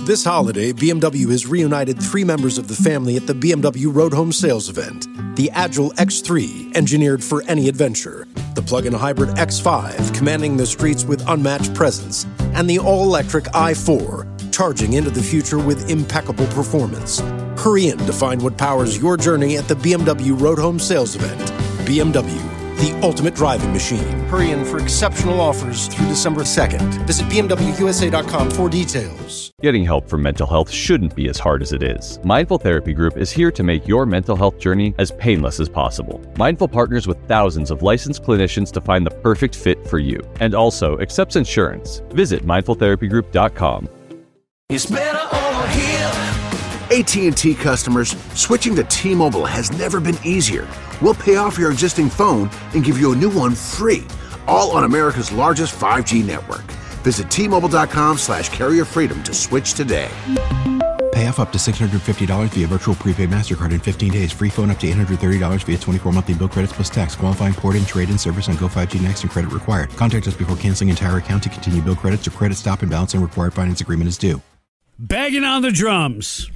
This holiday, BMW has reunited 3 members of the family at the BMW Road Home Sales event. The Agile X3, engineered for any adventure. The plug-in hybrid X5, commanding the streets with unmatched presence. And the all-electric i4, charging into the future with impeccable performance. Hurry in to find what powers your journey at the BMW Road Home Sales event. BMW, the ultimate driving machine. Hurry in for exceptional offers through December 2nd. Visit BMWUSA.com for details. Getting help for mental health shouldn't be as hard as it is. Mindful Therapy Group is here to make your mental health journey as painless as possible. Mindful partners with thousands of licensed clinicians to find the perfect fit for you, and also accepts insurance. Visit mindfultherapygroup.com. It's better over here. AT&T customers, switching to T-Mobile has never been easier. We'll pay off your existing phone and give you a new one free, all on America's largest 5G network. Visit T-Mobile.com/carrier freedom to switch today. Pay off up to $650 via virtual prepaid MasterCard in 15 days. Free phone up to $830 via 24 monthly bill credits plus tax. Qualifying port-in, trade-in service on Go5G Next and credit required. Contact us before canceling entire account to continue bill credits or credit stop and balance and required finance agreement is due. Bagging on the drums.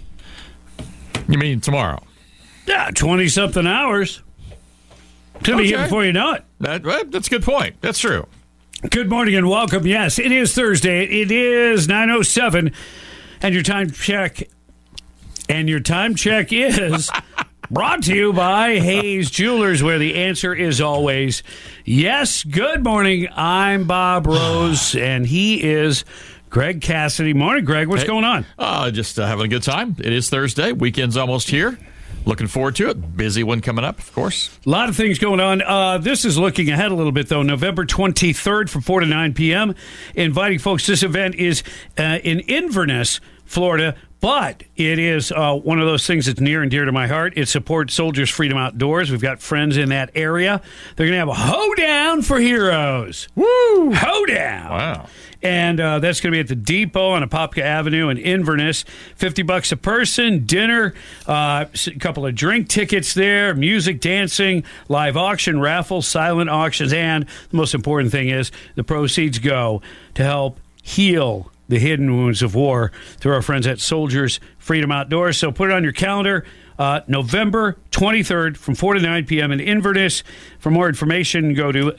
You mean tomorrow? Yeah, 20-something hours. Could be here before you know it. That's a good point. That's true. Good morning and welcome. Yes, it is Thursday. It is 9:07, and your time check. And your time check is brought to you by Hayes Jewelers, where the answer is always yes. Good morning. I'm Bob Rose, and he is Greg Cassidy. Morning, Greg. What's going on? Just having a good time. It is Thursday. Weekend's almost here. Looking forward to it. Busy one coming up, of course. A lot of things going on. This is looking ahead a little bit, though. November 23rd from 4 to 9 p.m. Inviting folks. This event is in Inverness, Florida. But it is one of those things that's near and dear to my heart. It supports Soldiers Freedom Outdoors. We've got friends in that area. They're going to have a hoedown for heroes. Woo! Hoedown. Wow. And that's going to be at the Depot on Apopka Avenue in Inverness. $50 a person, dinner, a couple of drink tickets there, music, dancing, live auction, raffle, silent auctions, and the most important thing is the proceeds go to help heal the hidden wounds of war through our friends at Soldiers Freedom Outdoors. So put it on your calendar. November 23rd from 4 to 9 p.m. in Inverness. For more information, go to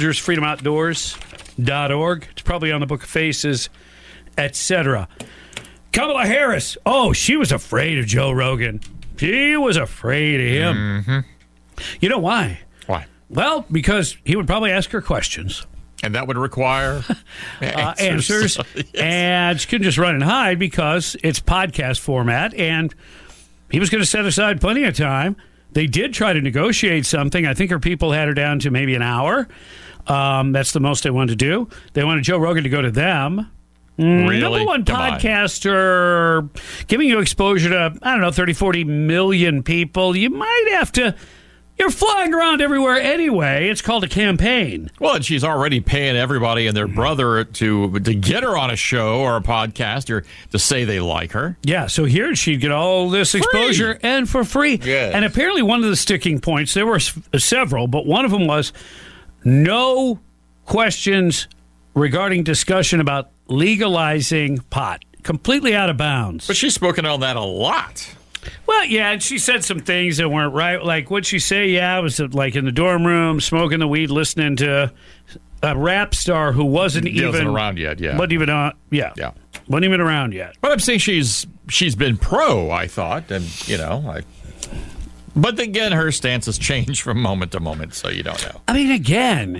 soldiersfreedomoutdoors.org. It's probably on the Book of Faces, etc. Kamala Harris. Oh, she was afraid of Joe Rogan. She was afraid of him. Mm-hmm. You know why? Why? Well, because he would probably ask her questions. And that would require answers. Yes. And she couldn't just run and hide because it's podcast format. And he was going to set aside plenty of time. They did try to negotiate something. I think her people had her down to maybe an hour. That's the most they wanted to do. They wanted Joe Rogan to go to them. Really? Number one podcaster giving you exposure to, 30, 40 million people. You might have to... You're flying around everywhere anyway. It's called a campaign. Well, and she's already paying everybody and their brother to get her on a show or a podcast or to say they like her. Yeah, so here she'd get all this exposure and for free. Yes. And apparently one of the sticking points, there were several, but one of them was no questions regarding discussion about legalizing pot. Completely out of bounds. But she's spoken on that a lot. Well, yeah, and she said some things that weren't right. Like, what'd she say? Yeah, it was like in the dorm room, smoking the weed, listening to a rap star who wasn't around yet, yeah. Wasn't even on, yeah. Wasn't even around yet. But I'm saying she's been pro, I thought, and, but again, her stance has changed from moment to moment, so you don't know. I mean, again,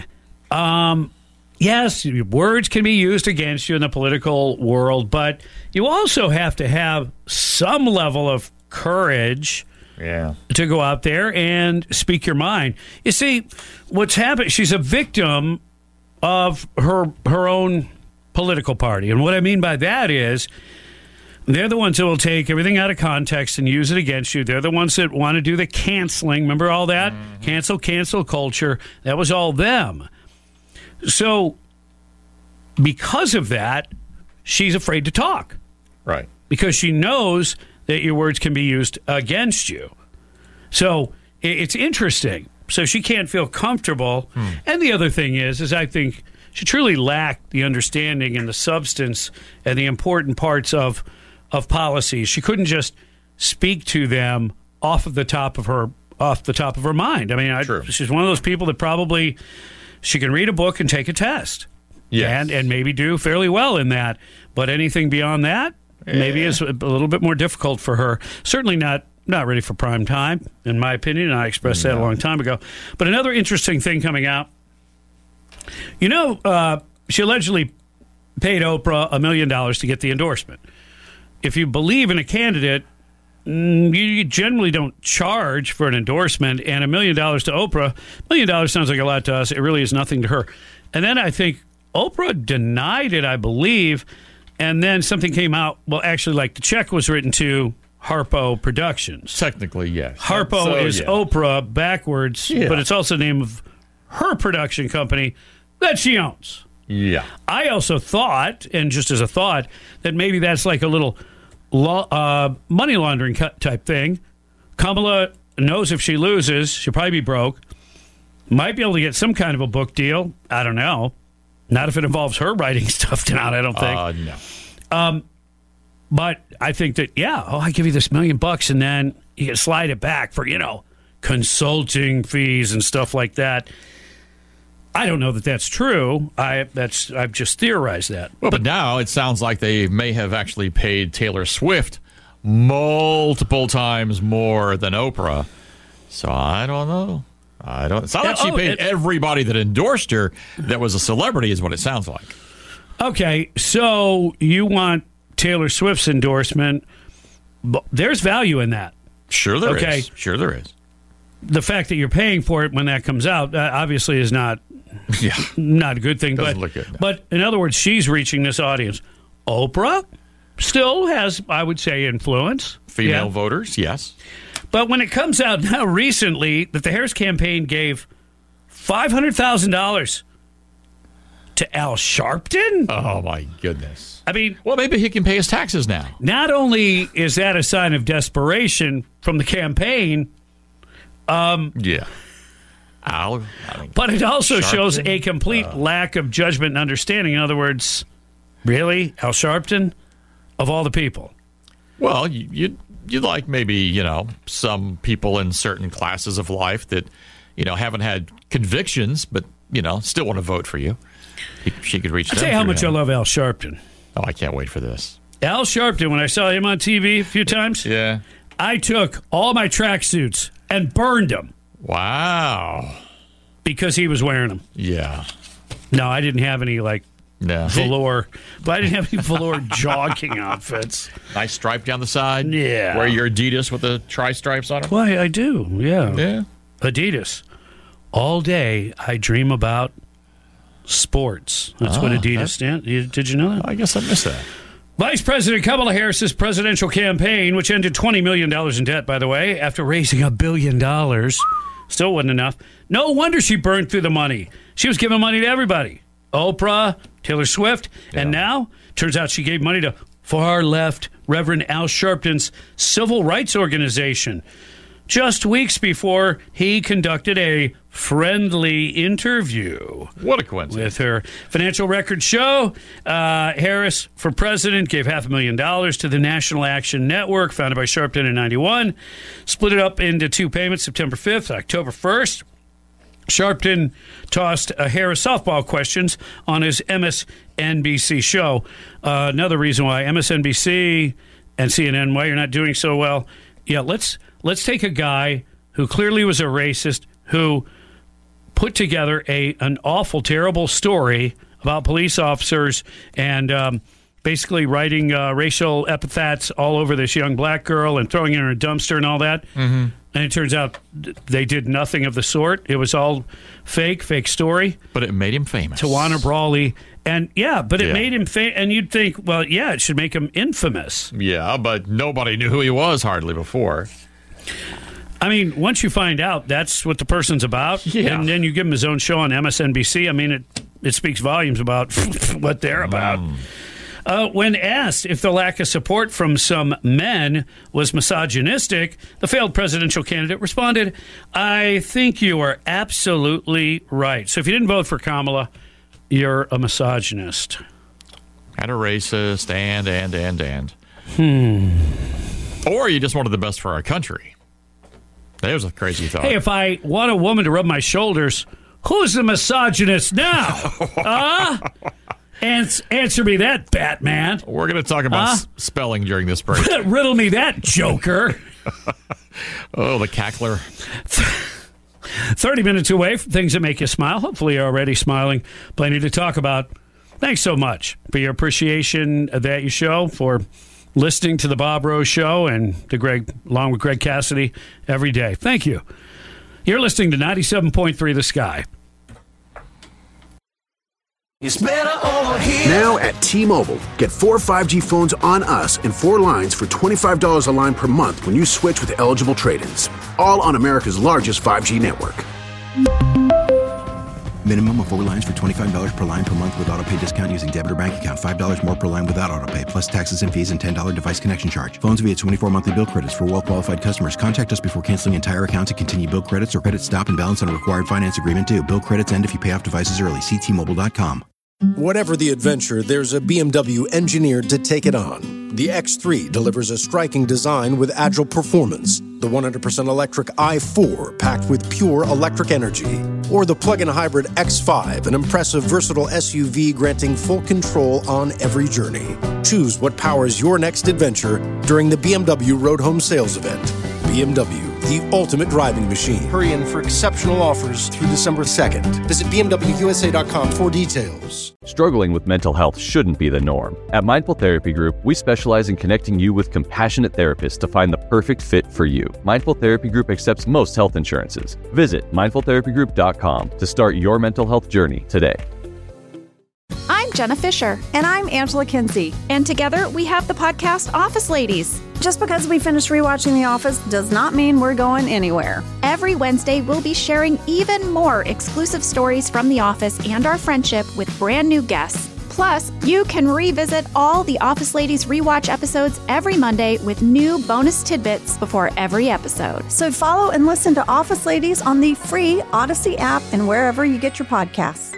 yes, words can be used against you in the political world, but you also have to have some level of courage to go out there and speak your mind. You see, what's happened, she's a victim of her own political party. And what I mean by that is they're the ones that will take everything out of context and use it against you. They're the ones that want to do the canceling. Remember all that? Mm-hmm. Cancel culture. That was all them. So because of that, she's afraid to talk. Right. Because she knows that your words can be used against you. So it's interesting. So she can't feel comfortable. And the other thing is I think she truly lacked the understanding and the substance and the important parts of policies. She couldn't just speak to them off the top of her mind. I mean, she's one of those people that probably she can read a book and take a test, and maybe do fairly well in that. But anything beyond that, maybe is a little bit more difficult for her. Certainly not ready for prime time, in my opinion. And I expressed that a long time ago. But another interesting thing coming out. She allegedly paid Oprah $1 million to get the endorsement. If you believe in a candidate, you generally don't charge for an endorsement, and $1 million to Oprah, $1 million sounds like a lot to us. It really is nothing to her. And then I think Oprah denied it, I believe, and then something came out. Well, actually, like the check was written to Harpo Productions. Technically, yes. Harpo is Oprah backwards, but it's also the name of her production company that she owns. Yeah. I also thought, and just as a thought, that maybe that's like a little money laundering type thing. Kamala knows if she loses, she'll probably be broke. Might be able to get some kind of a book deal. I don't know. Not if it involves her writing stuff down, I don't think. No. But I think that, I give you this $1 million and then you can slide it back for, consulting fees and stuff like that. I don't know that that's true. I've just theorized that. Well, but now it sounds like they may have actually paid Taylor Swift multiple times more than Oprah. So I don't know. It's not like she paid everybody that endorsed her that was a celebrity is what it sounds like. Okay, so you want Taylor Swift's endorsement. There's value in that. Sure there is. Sure there is. The fact that you're paying for it when that comes out obviously is not a good thing. Doesn't look good, no. But in other words, she's reaching this audience. Oprah still has, I would say, influence. Female voters, yes. But when it comes out now recently that the Harris campaign gave $500,000 to Al Sharpton? Oh, my goodness. I mean... Well, maybe he can pay his taxes now. Not only is that a sign of desperation from the campaign... but it also Sharpton? shows a complete lack of judgment and understanding. In other words, really? Al Sharpton? Of all the people? Well, you'd like maybe, some people in certain classes of life that, haven't had convictions, but, still want to vote for you. She could reach I'll tell you how much I love Al Sharpton. Oh, I can't wait for this. Al Sharpton, when I saw him on TV a few times, I took all my tracksuits and burned them. Wow. Because he was wearing them. Yeah. No, I didn't have any, velour. But I didn't have any velour jogging outfits. Nice stripe down the side? Yeah. Wear your Adidas with the tri-stripes on them? Why, I do, yeah. Yeah. Adidas. All day, I dream about sports. That's what Adidas stands. Did you know that? I guess I missed that. Vice President Kamala Harris's presidential campaign, which ended $20 million in debt, by the way, after raising $1 billion, still wasn't enough. No wonder she burned through the money. She was giving money to everybody. Oprah, Taylor Swift, and now, turns out she gave money to far-left Reverend Al Sharpton's civil rights organization. Just weeks before he conducted a friendly interview. What a coincidence. With her financial records show, Harris for president gave $500,000 to the National Action Network, founded by Sharpton in 1991. Split it up into two payments, September 5th, October 1st. Sharpton tossed Harris softball questions on his MSNBC show. Another reason why MSNBC and CNN, why you're not doing so well. Yeah, let's take a guy who clearly was a racist, who put together an awful, terrible story about police officers and basically writing racial epithets all over this young black girl and throwing her in a dumpster and all that. Mm-hmm. And it turns out they did nothing of the sort. It was all fake story. But it made him famous. Tawana Brawley. And, it made him famous. And you'd think, well, it should make him infamous. Yeah, but nobody knew who he was hardly before. I mean, once you find out that's what the person's about, and then you give him his own show on MSNBC, I mean, it speaks volumes about what they're about. When asked if the lack of support from some men was misogynistic, the failed presidential candidate responded, "I think you are absolutely right." So if you didn't vote for Kamala, you're a misogynist. And a racist, and. Or you just wanted the best for our country. There's a crazy thought. Hey, if I want a woman to rub my shoulders, who's the misogynist now? Answer me that, Batman. We're going to talk about spelling during this break. Riddle me that, Joker. Oh, the cackler. 30 minutes away from things that make you smile. Hopefully you're already smiling. Plenty to talk about. Thanks so much for your appreciation that you show for listening to the Bob Rose Show and along with Greg Cassidy every day. Thank you. You're listening to 97.3 The Sky. It's better over here. Now at T-Mobile, get 4 5G phones on us and 4 lines for $25 a line per month when you switch with eligible trade-ins. All on America's largest 5G network. Minimum of 4 lines for $25 per line per month with autopay discount using debit or bank account. $5 more per line without autopay, plus taxes and fees and $10 device connection charge. Phones via 24 monthly bill credits for well-qualified customers. Contact us before canceling entire account to continue bill credits or credit stop and balance on a required finance agreement due. Bill credits end if you pay off devices early. See T-Mobile.com. Whatever the adventure, there's a BMW engineered to take it on. The X3 delivers a striking design with agile performance. The 100% electric i4 packed with pure electric energy. Or the plug-in hybrid X5, an impressive, versatile SUV granting full control on every journey. Choose what powers your next adventure during the BMW Road Home Sales Event. BMW, the ultimate driving machine. Hurry in for exceptional offers through December 2nd. Visit BMWUSA.com for details. Struggling with mental health shouldn't be the norm. At Mindful Therapy Group, we specialize in connecting you with compassionate therapists to find the perfect fit for you. Mindful Therapy Group accepts most health insurances. Visit mindfultherapygroup.com to start your mental health journey today. I'm Jenna Fisher. And I'm Angela Kinsey. And together we have the podcast Office Ladies. Just because we finished rewatching The Office does not mean we're going anywhere. Every Wednesday, we'll be sharing even more exclusive stories from The Office and our friendship with brand new guests. Plus, you can revisit all the Office Ladies rewatch episodes every Monday with new bonus tidbits before every episode. So follow and listen to Office Ladies on the free Odyssey app and wherever you get your podcasts.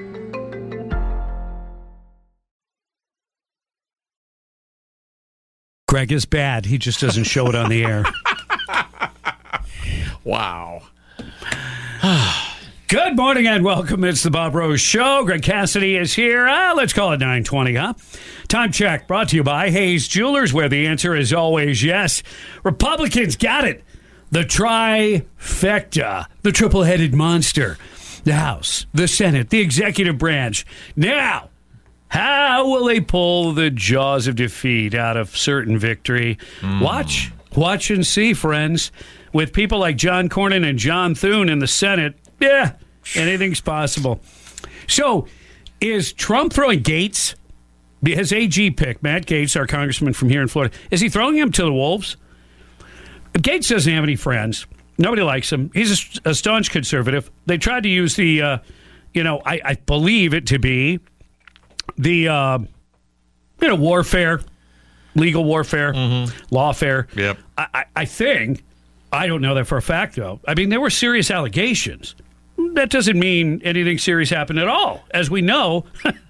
Greg is bad. He just doesn't show it on the air. Wow. Good morning and welcome. It's the Bob Rose Show. Greg Cassidy is here. Let's call it 9:20, huh? Time check brought to you by Hayes Jewelers, where the answer is always yes. Republicans got it. The trifecta, the triple-headed monster, the House, the Senate, the executive branch. Now, how will they pull the jaws of defeat out of certain victory? Watch and see, friends. With people like John Cornyn and John Thune in the Senate, yeah, anything's possible. So, is Trump throwing Gaetz, his AG pick, Matt Gaetz, our congressman from here in Florida, is he throwing him to the wolves? Gaetz doesn't have any friends. Nobody likes him. He's a staunch conservative. They tried to use the, I believe it to be the, warfare, legal warfare, lawfare. Yep. I think, I don't know that for a fact, though. I mean, there were serious allegations. That doesn't mean anything serious happened at all. As we know,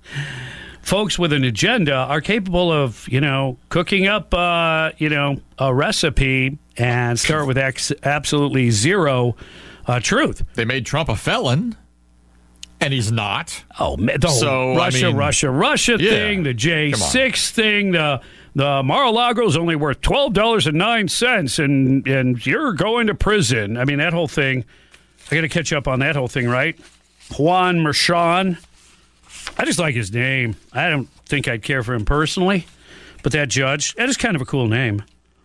folks with an agenda are capable of, cooking up, a recipe and start with absolutely zero truth. They made Trump a felon. And he's not. Oh, man. The Russia thing, the J6 thing, the Mar-a-Lago's only worth $12.09, and you're going to prison. I mean, that whole thing, I got to catch up on that whole thing, right? Juan Merchan. I just like his name. I don't think I'd care for him personally, but that judge, that is kind of a cool name.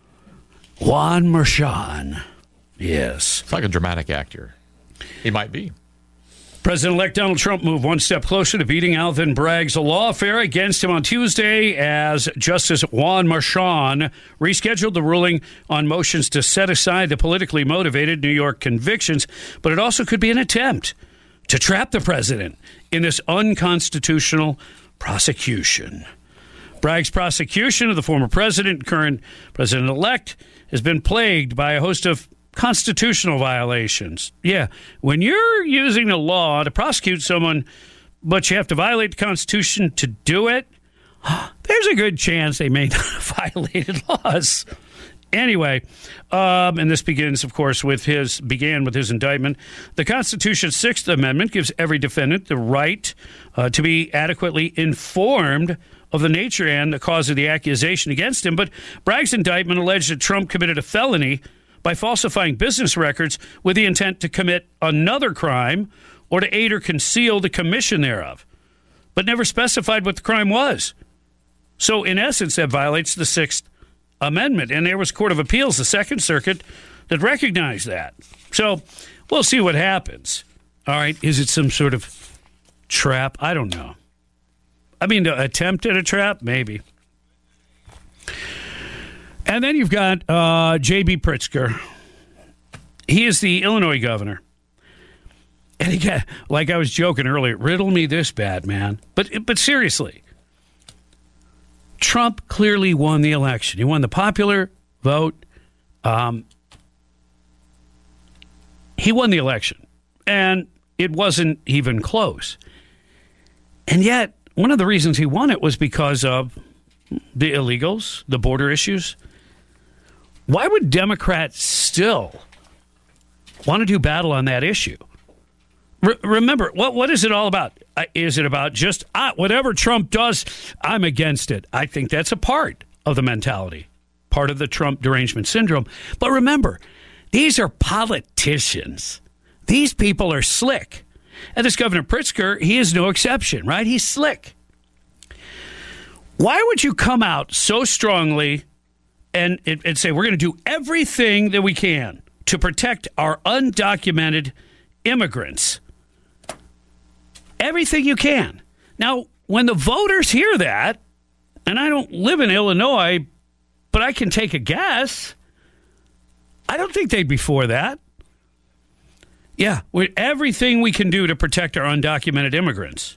Juan Merchan. Yes. It's like a dramatic actor. He might be. President-elect Donald Trump moved one step closer to beating Alvin Bragg's lawfare against him on Tuesday as Justice Juan Merchan rescheduled the ruling on motions to set aside the politically motivated New York convictions, but it also could be an attempt to trap the president in this unconstitutional prosecution. Bragg's prosecution of the former president, current president-elect, has been plagued by a host of constitutional violations. Yeah, when you're using the law to prosecute someone but you have to violate the Constitution to do it. There's a good chance they may not have violated laws. Anyway, and this begins, of course, began with his indictment. The Constitution's Sixth Amendment gives every defendant the right to be adequately informed of the nature and the cause of the accusation against him. But Bragg's indictment alleged that Trump committed a felony by falsifying business records with the intent to commit another crime or to aid or conceal the commission thereof, but never specified what the crime was. So, in essence, that violates the Sixth Amendment. And there was Court of Appeals, the Second Circuit, that recognized that. So, we'll see what happens. All right, is it some sort of trap? I don't know. I mean, the attempt at a trap? Maybe. And then you've got J.B. Pritzker. He is the Illinois governor. And again, like I was joking earlier, riddle me this bad, man. But seriously, Trump clearly won the election. He won the popular vote. He won the election. And it wasn't even close. And yet, one of the reasons he won it was because of the illegals, the border issues. Why would Democrats still want to do battle on that issue? Remember, what is it all about? Is it about just whatever Trump does, I'm against it? I think that's a part of the mentality, part of the Trump derangement syndrome. But remember, these are politicians. These people are slick. And this Governor Pritzker, he is no exception, right? He's slick. Why would you come out so strongly and say, we're going to do everything that we can to protect our undocumented immigrants? Everything you can. Now, when the voters hear that, and I don't live in Illinois, but I can take a guess, I don't think they'd be for that. Yeah, with everything we can do to protect our undocumented immigrants.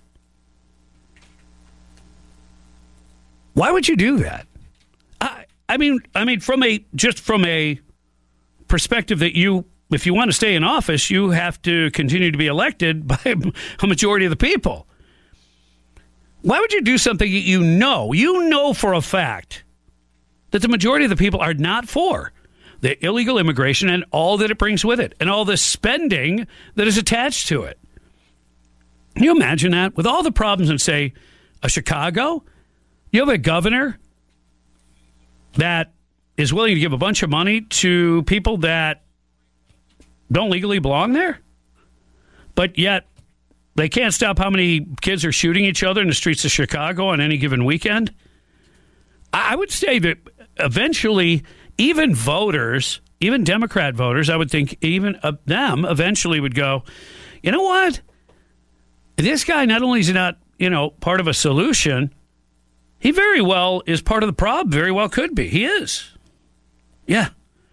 Why would you do that? I mean, from a perspective that if you want to stay in office, you have to continue to be elected by a majority of the people. Why would you do something you know for a fact that the majority of the people are not for? The illegal immigration and all that it brings with it, and all the spending that is attached to it. Can you imagine that? With all the problems in, say, Chicago, you have a governor that is willing to give a bunch of money to people that don't legally belong there, but yet they can't stop how many kids are shooting each other in the streets of Chicago on any given weekend. I would say that eventually, even voters, even Democrat voters, I would think even them eventually would go, you know what? This guy, not only is he not, part of a solution, he very well is part of the problem, very well could be. He is. Yeah.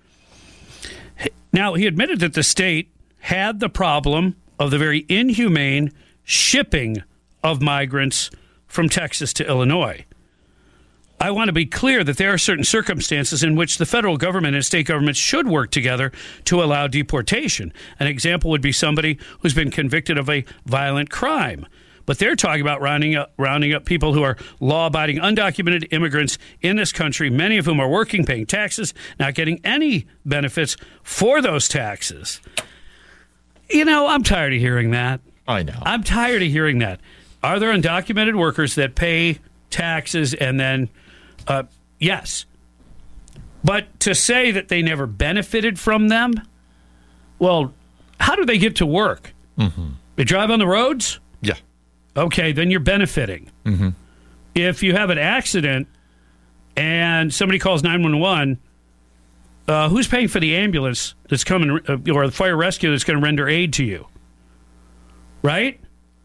Now, he admitted that the state had the problem of the very inhumane shipping of migrants from Texas to Illinois. I want to be clear that there are certain circumstances in which the federal government and state governments should work together to allow deportation. An example would be somebody who's been convicted of a violent crime. But they're talking about rounding up people who are law-abiding, undocumented immigrants in this country, many of whom are working, paying taxes, not getting any benefits for those taxes. I'm tired of hearing that. I know. I'm tired of hearing that. Are there undocumented workers that pay taxes and then, yes. But to say that they never benefited from them, well, how do they get to work? Mm-hmm. They drive on the roads? Yeah. Okay, then you're benefiting. Mm-hmm. If you have an accident and somebody calls 911, who's paying for the ambulance that's coming, or the fire rescue that's going to render aid to you? Right?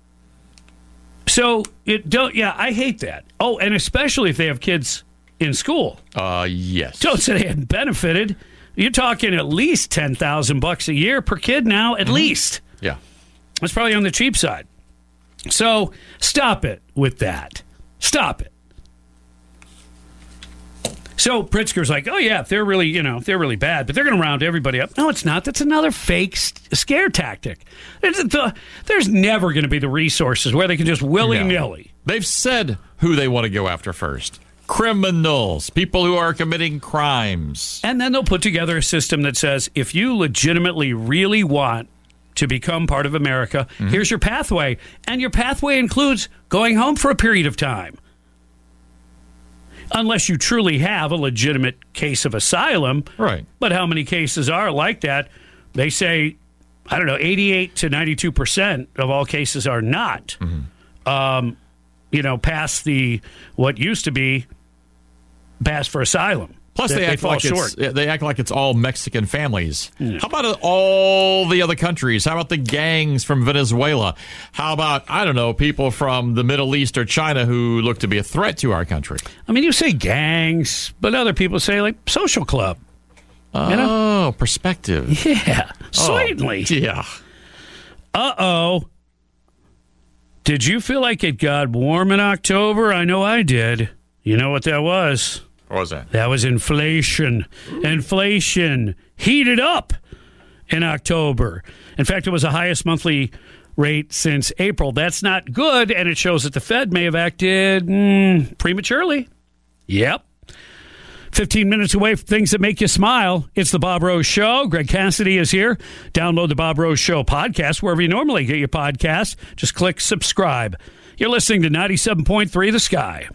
So, I hate that. Oh, and especially if they have kids in school. Yes. Don't say they hadn't benefited. You're talking at least $10,000 a year per kid now, at least. Yeah. That's probably on the cheap side. So stop it with that. Stop it. So Pritzker's like, oh, yeah, if they're really, if they're really bad, but they're going to round everybody up. No, it's not. That's another fake scare tactic. There's never going to be the resources where they can just willy-nilly. No. They've said who they want to go after first. Criminals, people who are committing crimes. And then they'll put together a system that says, if you legitimately really want to become part of America, here's your pathway. And your pathway includes going home for a period of time. Unless you truly have a legitimate case of asylum. Right. But how many cases are like that? They say, 88 to 92% of all cases are not, past what used to be passed for asylum. Plus, they act like it's all Mexican families. Yeah. How about all the other countries? How about the gangs from Venezuela? How about, people from the Middle East or China who look to be a threat to our country? I mean, you say gangs, but other people say, like, social club. Oh, perspective. Yeah, certainly. Yeah. Uh-oh. Did you feel like it got warm in October? I know I did. You know what that was? What was that? That was inflation. Inflation heated up in October. In fact, it was the highest monthly rate since April. That's not good, and it shows that the Fed may have acted prematurely. Yep. 15 minutes away from things that make you smile. It's the Bob Rose Show. Greg Cassidy is here. Download the Bob Rose Show podcast wherever you normally get your podcasts. Just click subscribe. You're listening to 97.3 The Sky.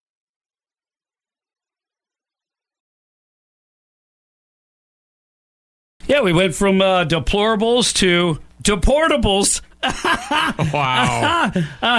Yeah, we went from deplorables to deportables. Wow.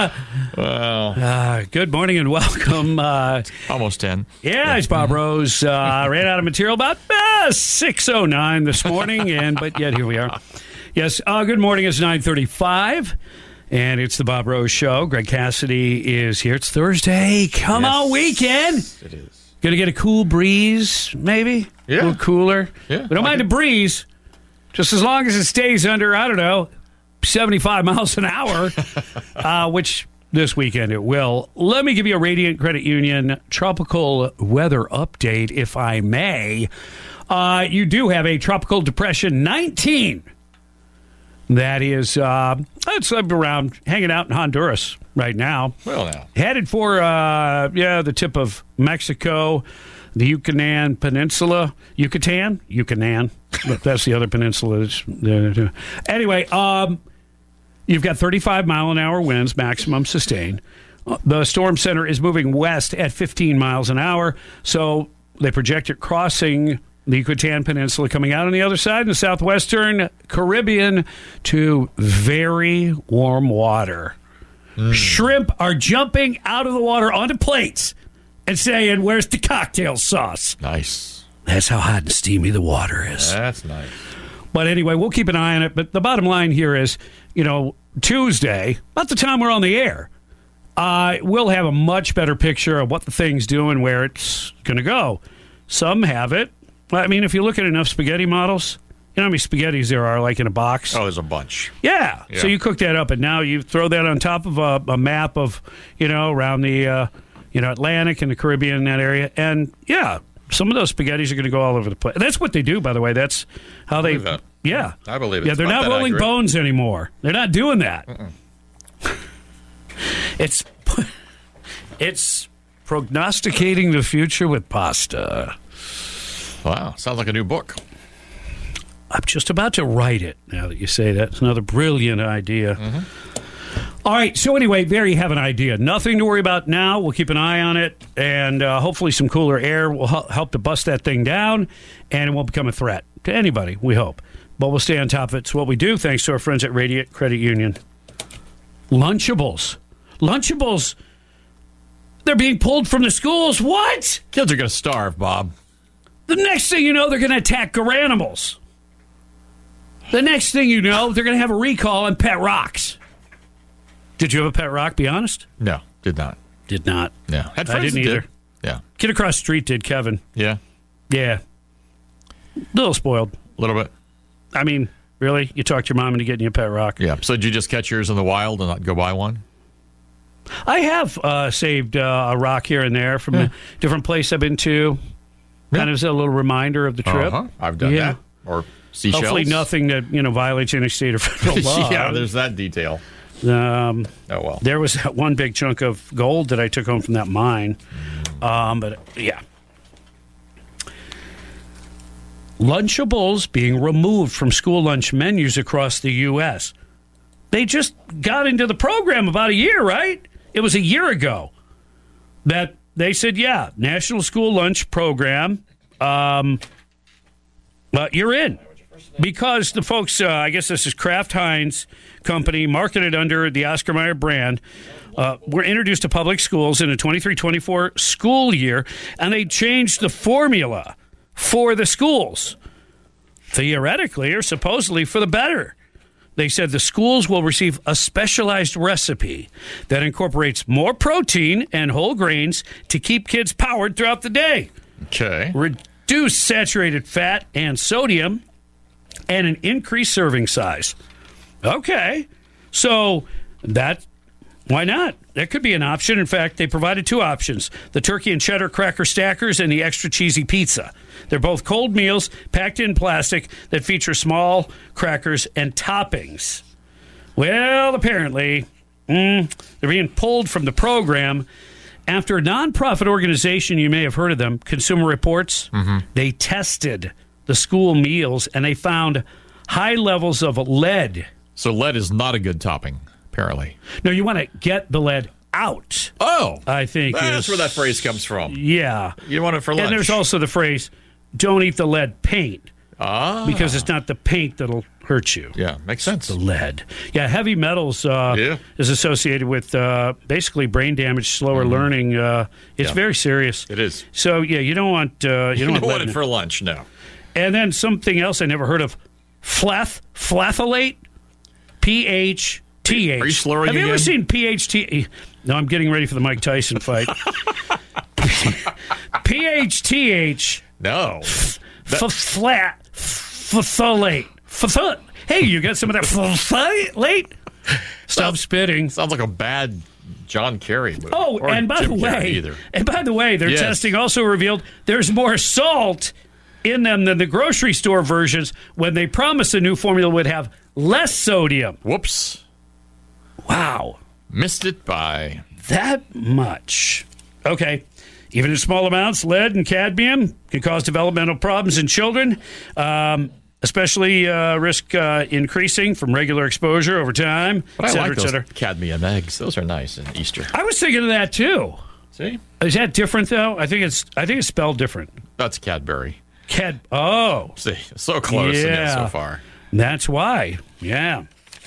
Well. Good morning and welcome. Almost 10. Yeah, it's Bob Rose. Ran out of material about 6:09 this morning, but yet here we are. Yes, good morning. It's 9:35, and it's the Bob Rose Show. Greg Cassidy is here. It's Thursday. Come on, weekend. It is. Going to get a cool breeze, maybe? Yeah. A little cooler. Yeah. We don't mind a breeze, just as long as it stays under, 75 miles an hour, which this weekend it will. Let me give you a Radiant Credit Union tropical weather update, if I may. You do have a Tropical Depression 19. That is, it's around hanging out in Honduras right now. Well, now. Headed for, the tip of Mexico, the Yucatan Peninsula. Yucatan? But that's the other peninsula. Anyway, you've got 35-mile-an-hour winds, maximum sustained. The storm center is moving west at 15 miles an hour, so they project it crossing the Yucatan Peninsula, coming out on the other side in the southwestern Caribbean to very warm water. Shrimp are jumping out of the water onto plates and saying, where's the cocktail sauce? Nice. That's how hot and steamy the water is. That's nice. But anyway, we'll keep an eye on it. But the bottom line here is, Tuesday, about the time we're on the air, we'll have a much better picture of what the thing's doing, where it's going to go. Some have it. I mean, if you look at enough spaghetti models, you know how many spaghettis there are, like in a box? Oh, there's a bunch. Yeah. So you cook that up, and now you throw that on top of a map of, around the, Atlantic and the Caribbean, that area. And, yeah, some of those spaghettis are going to go all over the place. That's what they do, by the way. That's how they... That. Yeah. I believe it. Yeah, they're not rolling bones anymore. They're not doing that. It's prognosticating the future with pasta. Wow, sounds like a new book. I'm just about to write it, now that you say that. It's another brilliant idea. All right, so anyway, there you have an idea. Nothing to worry about now. We'll keep an eye on it, and hopefully some cooler air will help to bust that thing down, and it won't become a threat to anybody, we hope. But we'll stay on top of it. It's what we do, thanks to our friends at Radiant Credit Union. Lunchables. Lunchables, they're being pulled from the schools. What? Kids are going to starve, Bob. The next thing you know, they're going to attack Garanimals. The next thing you know, they're going to have a recall on pet rocks. Did you have a pet rock, be honest? No, did not. Did not. No. I didn't either. Yeah. Kid across the street did, Kevin. Yeah? Yeah. A little spoiled. A little bit. I mean, really? You talked your mom into getting you a pet rock? Yeah. So did you just catch yours in the wild and not go buy one? I have saved a rock here and there from a different place I've been to. kind of as a little reminder of the trip. I've done that. Or seashells. Hopefully nothing that violates any state or federal law. Yeah, there's that detail. Oh, well. There was that one big chunk of gold that I took home from that mine. But, yeah. Lunchables being removed from school lunch menus across the U.S. They just got into the program about a year, right? It was a year ago that they said, yeah, National School Lunch Program, but you're in. Because the folks, I guess this is Kraft Heinz Company, marketed under the Oscar Mayer brand, were introduced to public schools in the 23-24 school year, and they changed the formula for the schools, theoretically or supposedly for the better. They said the schools will receive a specialized recipe that incorporates more protein and whole grains to keep kids powered throughout the day. Okay. Reduce saturated fat and sodium, and an increased serving size. Okay. So why not? That could be an option. In fact, they provided two options: the turkey and cheddar cracker stackers and the extra cheesy pizza. They're both cold meals packed in plastic that feature small crackers and toppings. Well, apparently, they're being pulled from the program after a nonprofit organization, you may have heard of them, Consumer Reports, they tested the school meals and they found high levels of lead. So lead is not a good topping, apparently. No, you want to get the lead out. Oh, I think that's where that phrase comes from. Yeah. You want it for lunch. And there's also the phrase, don't eat the lead paint. Because it's not the paint that'll hurt you. Yeah, makes sense. It's the lead. Yeah, heavy metals is associated with basically brain damage, slower learning. It's very serious. It is. So, yeah, you don't want you don't want it for lunch, no. And then something else I never heard of, flathylate, PHTH. Are you slurring Have you again? ever seen PHT? No, I'm getting ready for the Mike Tyson fight. PHTH. No. Phthalate. Hey, you got some of that phthalate? Stop spitting. Sounds like a bad John Kerry movie. Oh, or and by Jim Carrey the way, their testing also revealed there's more salt in them than the grocery store versions when they promised the new formula would have less sodium. Whoops. Wow. Missed it by that much. Okay. Even in small amounts, lead and cadmium can cause developmental problems in children, especially risk increasing from regular exposure over time, but et cetera, I like et cetera. those cadmium eggs. Those are nice in Easter. I was thinking of that, too. See? Is that different, though? I think it's spelled different. That's Cadbury. Oh. See, so close and yet so far. That's why. Yeah.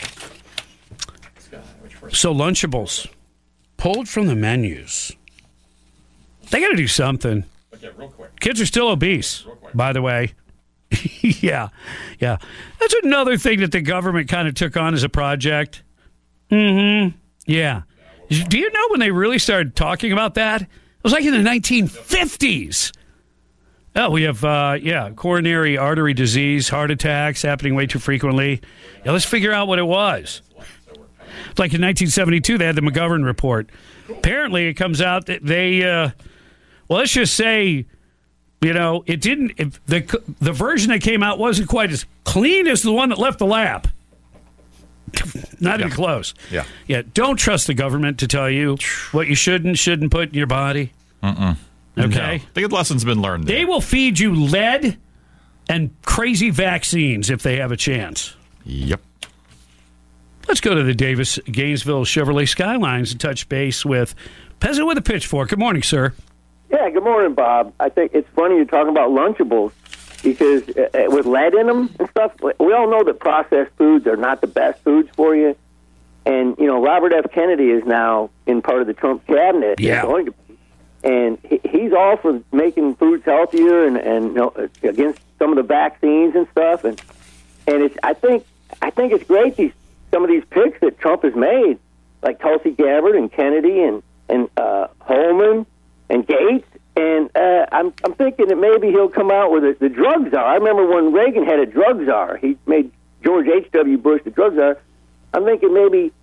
So Lunchables, pulled from the menus. They got to do something. Okay, real quick. Kids are still obese, by the way. Yeah. That's another thing that the government kind of took on as a project. Yeah. Do you know when they really started talking about that? It was like in the 1950s. Oh, we have, coronary artery disease, heart attacks happening way too frequently. Yeah, let's figure out what it was. Like in 1972, they had the McGovern report. Apparently, it comes out that they, let's just say, it didn't. The version that came out wasn't quite as clean as the one that left the lab. Not even close. Yeah. Don't trust the government to tell you what you shouldn't put in your body. Okay. No. The lesson's been learned. They will feed you lead and crazy vaccines if they have a chance. Yep. Let's go to the Gainesville Chevrolet Skylines and touch base with Peasant with a Pitchfork. Good morning, sir. Yeah, good morning, Bob. I think it's funny you're talking about Lunchables because with lead in them and stuff, we all know that processed foods are not the best foods for you. And, Robert F. Kennedy is now in part of the Trump cabinet. Yeah. And he's all for making foods healthier and against some of the vaccines and stuff. And I think it's great some of these picks that Trump has made, like Tulsi Gabbard and Kennedy and Holman and Gates. And I'm thinking that maybe he'll come out with the drug czar. I remember when Reagan had a drug czar. He made George H.W. Bush the drug czar. I'm thinking maybe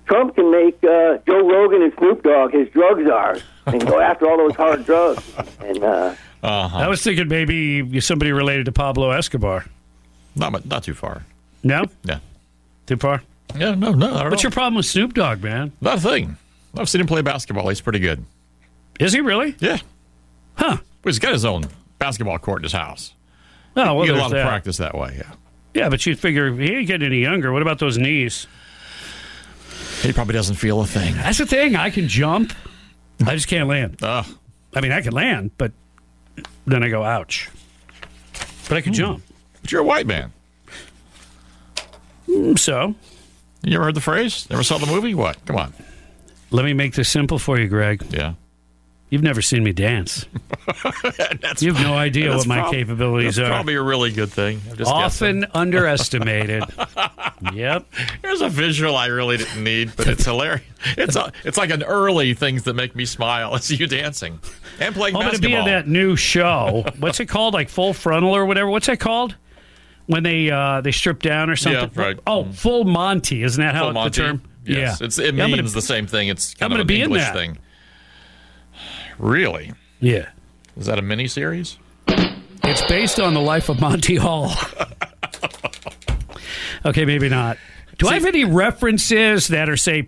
Trump can make Joe Rogan and Snoop Dogg his drug czars and go after all those hard drugs. And I was thinking maybe somebody related to Pablo Escobar. Not too far. No? Yeah. Too far? Yeah, no. What's your problem with Snoop Dogg, man? Not a thing. I've seen him play basketball. He's pretty good. Is he really? Yeah. Huh. Well, he's got his own basketball court in his house. Oh, well, you get a lot of practice that way, yeah. Yeah, but you'd figure he ain't getting any younger. What about those knees? He probably doesn't feel a thing. That's the thing. I can jump. I just can't land. I mean, I can land, but then I go, ouch. But I can jump. But you're a white man. So? You ever heard the phrase? Never saw the movie? What? Come on. Let me make this simple for you, Greg. Yeah. You've never seen me dance. You have no idea what my capabilities are. That's probably a really good thing. Often underestimated. Yep. Here's a visual I really didn't need, but it's hilarious. It's like an early things that make me smile. It's you dancing and playing basketball. I'm going to be in that new show. What's it called? Like Full Frontal or whatever? What's that called? When they strip down or something? Yeah, right. Oh, Full Monty. Isn't that how the term? Yes. Yeah. It means the same thing. It's kind of an English thing. Really? Yeah. Is that a mini-series? It's based on the life of Monty Hall. Okay, maybe not. Do I have any references that are, say,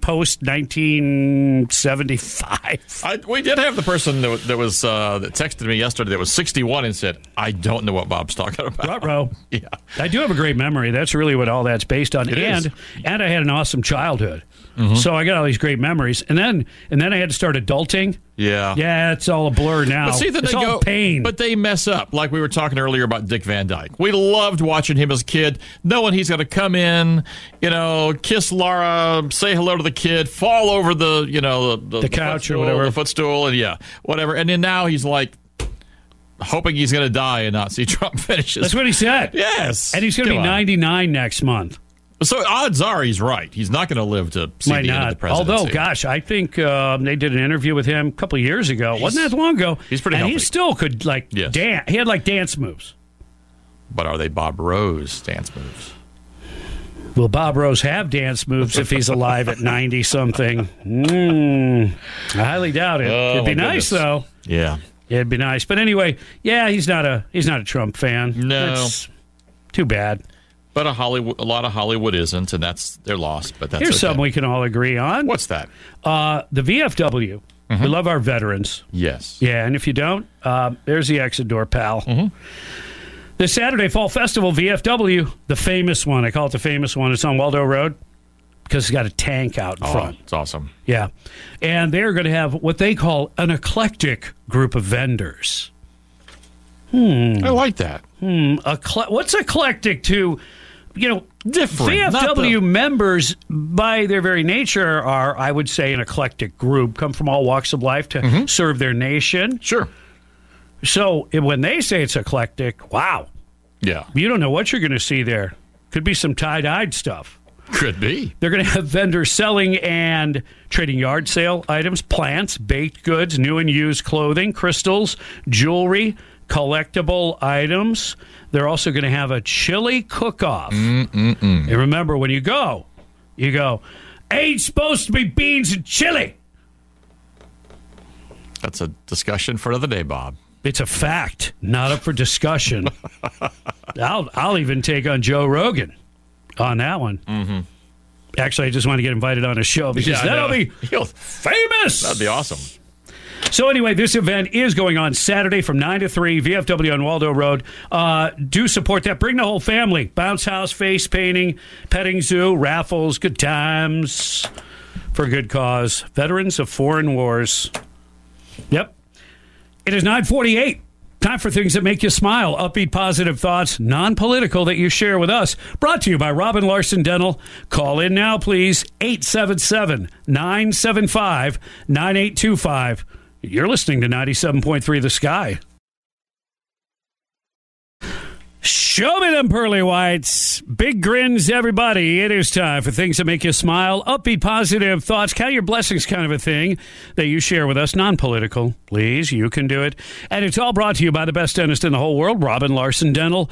post-1975? We did have the person that texted me yesterday that was 61 and said, I don't know what Bob's talking about. Ruh-roh. Yeah. I do have a great memory. That's really what all that's based on. And I had an awesome childhood. Mm-hmm. So I got all these great memories. And then I had to start adulting. Yeah. Yeah, it's all a blur now. But see, it's all pain. But they mess up. Like we were talking earlier about Dick Van Dyke. We loved watching him as a kid, knowing he's going to come in, kiss Laura, say hello to the kid, fall over the couch or whatever. The footstool, and whatever. And then now he's like, hoping he's going to die and not see Trump finishes. That's what he said. Yes. And he's going to be 99 next month. So odds are he's right. He's not going to live to see the end of the presidency. Although, gosh, I think they did an interview with him a couple of years ago. Wasn't that long ago? He's pretty healthy. And he still could, dance. He had, dance moves. But are they Bob Rose dance moves? Will Bob Rose have dance moves if he's alive at 90-something? I highly doubt it. It'd be nice, though. Yeah. It'd be nice. But anyway, he's not a Trump fan. No. That's too bad. But a lot of Hollywood isn't, and that's their loss. But that's Here's something we can all agree on. What's that? The VFW. Mm-hmm. We love our veterans. Yes. Yeah, and if you don't, there's the exit door, pal. Mm-hmm. This Saturday, Fall Festival, VFW, the famous one. I call it the famous one. It's on Waldo Road because it's got a tank out in front. It's awesome. Yeah. And they're going to have what they call an eclectic group of vendors. I like that. What's eclectic to... different. VFW members, by their very nature, are, I would say, an eclectic group, come from all walks of life to serve their nation. Sure. So when they say it's eclectic, wow. Yeah. You don't know what you're going to see there. Could be some tie-dyed stuff. Could be. They're going to have vendors selling and trading yard sale items, plants, baked goods, new and used clothing, crystals, jewelry, collectible items. They're also going to have a chili cook-off. And remember, when you go, ain't supposed to be beans and chili. That's a discussion for another day, Bob. It's a fact, not up for discussion. I'll even take on Joe Rogan on that one. Mm-hmm. Actually, I just want to get invited on a show because that'll be famous. That'd be awesome. So anyway, this event is going on Saturday from 9 to 3, VFW on Waldo Road. Do support that. Bring the whole family. Bounce house, face painting, petting zoo, raffles, good times for a good cause. Veterans of foreign wars. Yep. It is 9:48. Time for things that make you smile. Upbeat, positive thoughts, non-political that you share with us. Brought to you by Robin Larson Dental. Call in now, please. 877-975-9825. You're listening to 97.3 The Sky. Shh. Show me them pearly whites. Big grins, everybody. It is time for things that make you smile. Upbeat, positive thoughts. Count your blessings kind of a thing that you share with us. Non-political. Please, you can do it. And it's all brought to you by the best dentist in the whole world, Robin Larson Dental.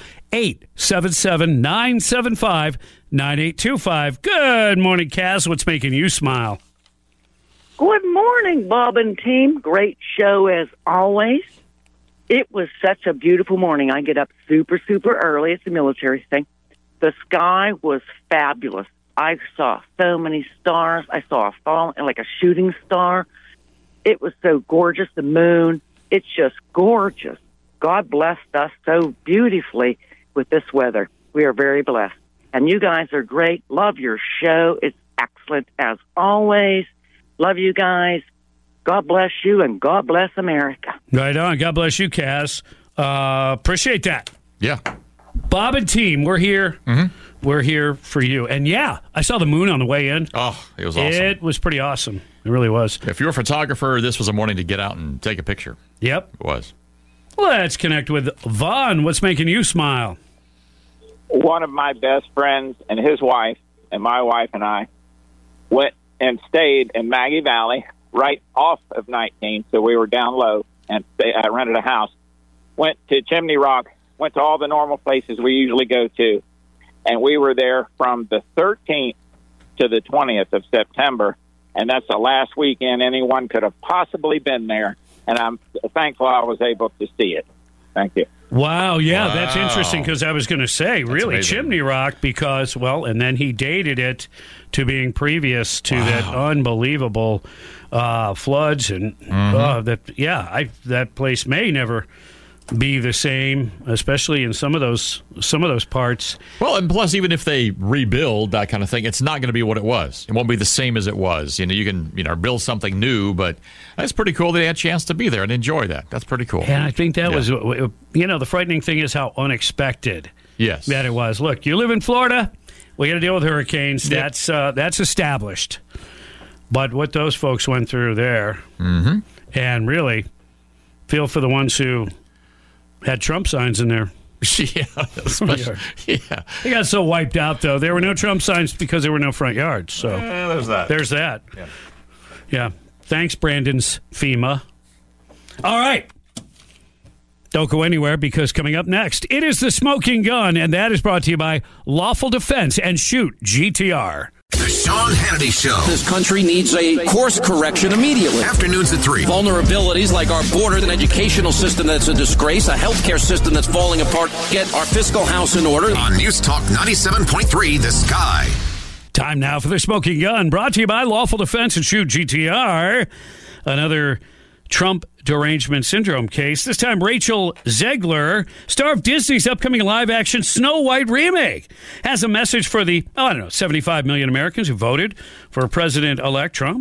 877-975-9825. Good morning, Cass. What's making you smile? Good morning, Bob and team. Great show as always. It was such a beautiful morning. I get up super, super early. It's a military thing. The sky was fabulous. I saw so many stars. I saw a fall, like a shooting star. It was so gorgeous. The moon. It's just gorgeous. God blessed us so beautifully with this weather. We are very blessed. And you guys are great. Love your show. It's excellent as always. Love you guys. God bless you, and God bless America. Right on. God bless you, Cass. Appreciate that. Yeah. Bob and team, we're here. Mm-hmm. We're here for you. And, yeah, I saw the moon on the way in. Oh, it was awesome. It was pretty awesome. It really was. If you're a photographer, this was a morning to get out and take a picture. Yep. It was. Let's connect with Vaughn. What's making you smile? One of my best friends and his wife and my wife and I went and stayed in Maggie Valley, right off of 19, so we were down low, and I rented a house. Went to Chimney Rock, went to all the normal places we usually go to, and we were there from the 13th to the 20th of September, and that's the last weekend anyone could have possibly been there, and I'm thankful I was able to see it. Thank you. Wow, yeah, that's interesting because I was going to say, That's really, amazing. Chimney Rock because, well, and then he dated it to being previous to that unbelievable floods and that place may never be the same, especially in some of those parts. Well, and plus, even if they rebuild that kind of thing, it's not going to be what it was. It won't be the same as it was. You know, you can build something new, but that's pretty cool that they had a chance to be there and enjoy that. That's pretty cool. And I think that was, the frightening thing is how unexpected that it was. Look, you live in Florida, we got to deal with hurricanes. Yep. That's established. But what those folks went through there, and really feel for the ones who had Trump signs in there. Yeah. They got so wiped out, though. There were no Trump signs because there were no front yards. So there's that. There's that. Yeah. Thanks, Brandon's FEMA. All right. Don't go anywhere because coming up next, it is the Smoking Gun, and that is brought to you by Lawful Defense and Shoot GTR. The Sean Hannity Show. This country needs a course correction immediately. Afternoons at 3. Vulnerabilities like our border, an educational system that's a disgrace, a healthcare system that's falling apart. Get our fiscal house in order. On News Talk 97.3, The Sky. Time now for the Smoking Gun, brought to you by Lawful Defense and Shoot GTR. Another Trump derangement syndrome case. This time, Rachel Zegler, star of Disney's upcoming live-action Snow White remake, has a message for the, 75 million Americans who voted for President-elect Trump.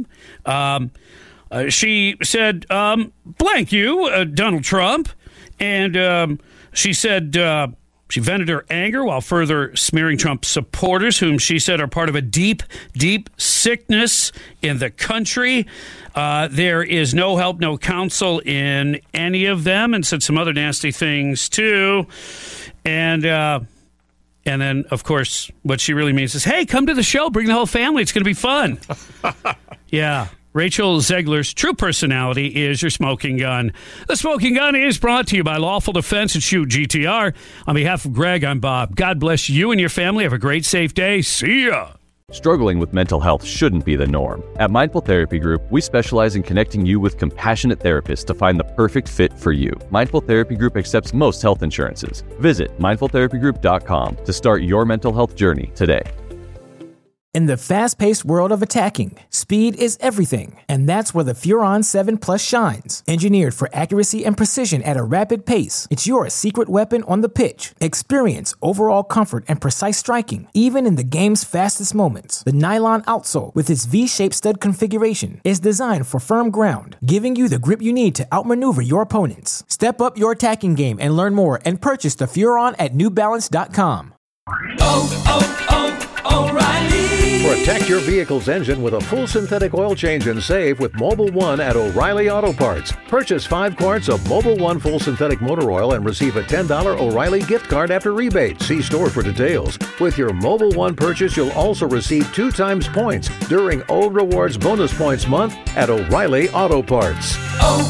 She said, blank you, Donald Trump. And she said... She vented her anger while further smearing Trump supporters, whom she said are part of a deep, deep sickness in the country. There is no help, no counsel in any of them, and said some other nasty things, too. And then, of course, what she really means is, hey, come to the show. Bring the whole family. It's going to be fun. Yeah. Rachel Zegler's true personality is your smoking gun. The Smoking Gun is brought to you by Lawful Defense and Shoot GTR. On behalf of Greg, I'm Bob. God bless you and your family. Have a great, safe day. See ya. Struggling with mental health shouldn't be the norm. At Mindful Therapy Group, we specialize in connecting you with compassionate therapists to find the perfect fit for you. Mindful Therapy Group accepts most health insurances. Visit mindfultherapygroup.com to start your mental health journey today. In the fast-paced world of attacking, speed is everything, and that's where the Furon 7 Plus shines. Engineered for accuracy and precision at a rapid pace, it's your secret weapon on the pitch. Experience overall comfort and precise striking, even in the game's fastest moments. The nylon outsole, with its V-shaped stud configuration, is designed for firm ground, giving you the grip you need to outmaneuver your opponents. Step up your attacking game and learn more and purchase the Furon at NewBalance.com. O'Reilly. Protect your vehicle's engine with a full synthetic oil change and save with Mobil 1 at O'Reilly Auto Parts. Purchase 5 quarts of Mobil 1 full synthetic motor oil and receive a $10 O'Reilly gift card after rebate. See store for details. With your Mobil 1 purchase, you'll also receive 2 times points during Old Rewards Bonus Points Month at O'Reilly Auto Parts.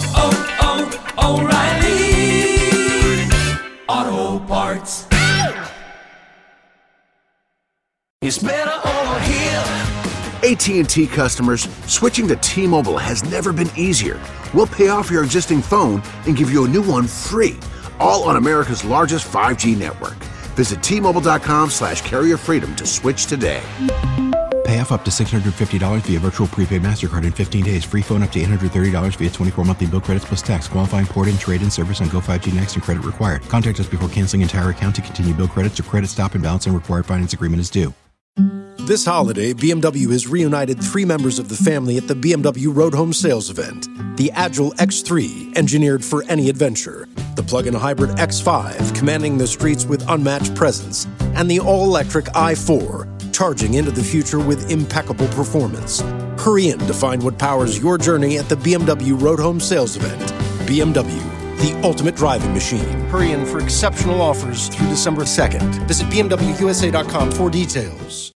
O'Reilly Auto Parts. It's better over here. AT&T customers, switching to T-Mobile has never been easier. We'll pay off your existing phone and give you a new one free, all on America's largest 5G network. Visit T-Mobile.com/carrier freedom to switch today. Pay off up to $650 via virtual prepaid MasterCard in 15 days. Free phone up to $830 via 24 monthly bill credits plus tax. Qualifying port-in, trade-in service on Go5G Next and credit required. Contact us before canceling entire account to continue bill credits or credit stop and balance and required finance agreement is due. This holiday, BMW has reunited 3 members of the family at the BMW Road Home Sales Event. The Agile X3, engineered for any adventure. The plug-in hybrid X5, commanding the streets with unmatched presence. And the all-electric i4, charging into the future with impeccable performance. Hurry in to find what powers your journey at the BMW Road Home Sales Event. BMW, the ultimate driving machine. Hurry in for exceptional offers through December 2nd. Visit BMWUSA.com for details.